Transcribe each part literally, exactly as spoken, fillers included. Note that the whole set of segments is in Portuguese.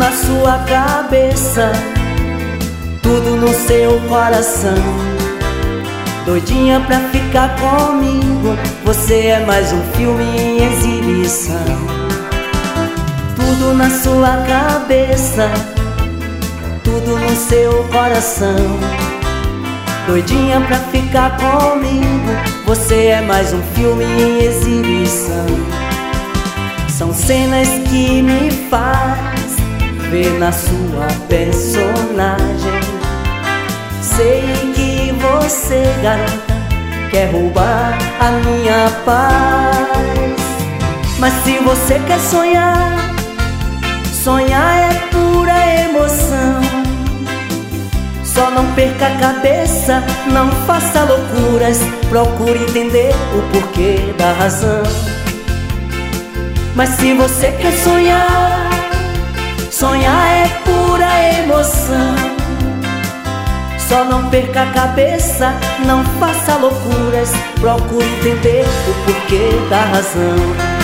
na sua cabeça, tudo no seu coração. Doidinha pra ficar comigo, você é mais um filme em exibição. Tudo na sua cabeça, tudo no seu coração. Doidinha pra ficar comigo, você é mais um filme em exibição. São cenas que me faz ver na sua personagem. Sei que você, garota, quer roubar a minha paz. Mas se você quer sonhar, sonhar é pura emoção. Só não perca a cabeça, não faça loucuras. Procure entender o porquê da razão. Mas se você quer sonhar, sonhar é pura emoção. Só não perca a cabeça, não faça loucuras. Procure entender o porquê da razão.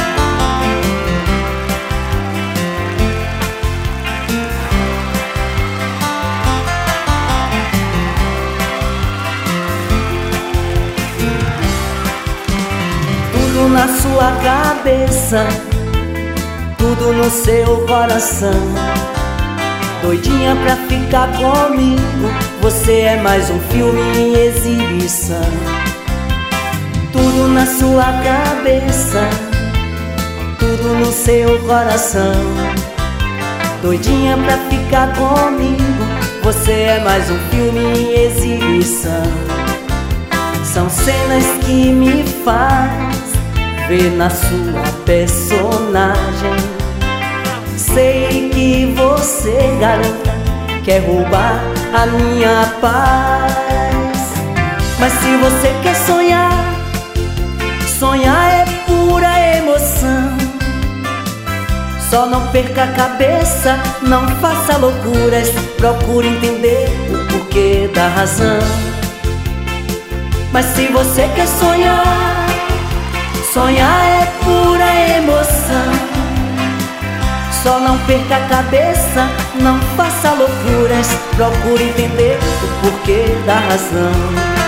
Tudo na sua cabeça, tudo no seu coração. Doidinha pra ficar comigo, você é mais um filme em exibição. Tudo na sua cabeça, tudo no seu coração. Doidinha pra ficar comigo, você é mais um filme em exibição. São cenas que me faz ver na sua personagem. Sei que você, garota, quer roubar a minha paz. Mas se você quer sonhar, sonhar é pura emoção. Só não perca a cabeça, não faça loucuras. Procure entender o porquê da razão. Mas se você quer sonhar, sonhar é pura emoção. Só não perca a cabeça, não faça loucuras. Procure entender o porquê da razão.